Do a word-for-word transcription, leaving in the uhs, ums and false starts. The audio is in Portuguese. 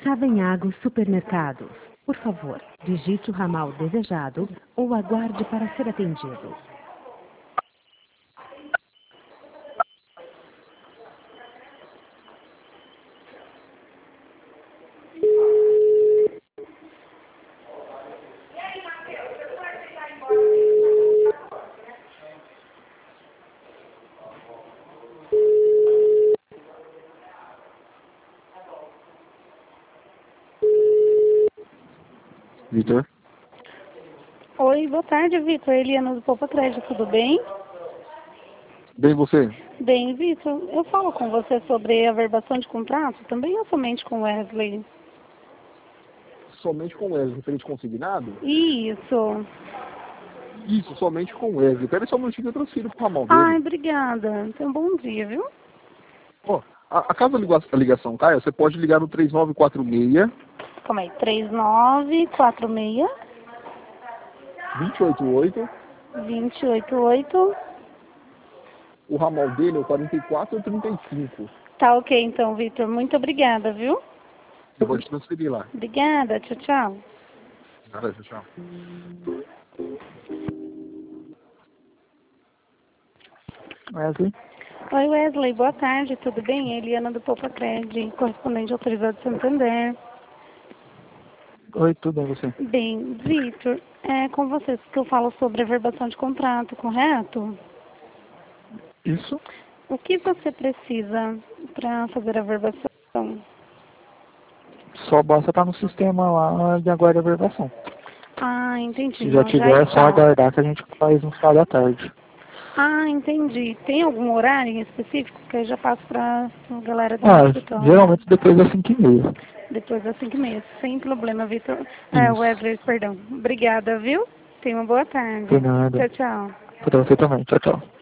Savenhago Supermercados. Por favor, digite o ramal desejado ou aguarde para ser atendido. Vitor? Oi, boa tarde, Vitor. Eliana do Poupa Crédito, tudo bem? Bem, você? Bem, Vitor, eu falo com você sobre a averbação de contrato também ou somente com Wesley? Somente com o Wesley, referente consignado? Isso. Isso, somente com o Wesley. Espera só um minutinho que eu transfiro pro ramal dele. Ai, obrigada. Então, bom dia, viu? Ó, a, a caso a liga- a ligação caia, você pode ligar no três nove quatro seis, Calma aí, três nove quatro seis, dois oito oito. dois oito oito. O ramal dele é o quarenta e quatro trinta e cinco. Tá ok, então, Vitor. Muito obrigada, viu? Eu vou te transferir lá. Obrigada. Tchau, tchau. Nada, tchau, tchau. Wesley? Oi, Wesley. Boa tarde. Tudo bem? Eliana do Poupa Crédito, correspondente autorizado de Santander. Oi, tudo bem, você? Bem, Vitor, é com vocês que eu falo sobre a averbação de contrato, correto? Isso? O que você precisa para fazer a averbação? Só basta estar no sistema lá de aguarde a averbação. Ah, entendi. Se já Não, já tiver, é só está. aguardar que a gente faz no final da tarde. Ah, entendi. Tem algum horário em específico que eu já passo para a galera do Ah, escritório? geralmente depois das cinco e meia. Depois das cinco e meia. Sem problema, Vitor. É, Isso. Wesley, perdão. Obrigada, viu? Tenha uma boa tarde. Por nada. Tchau, tchau. Pra você também. Tchau, tchau.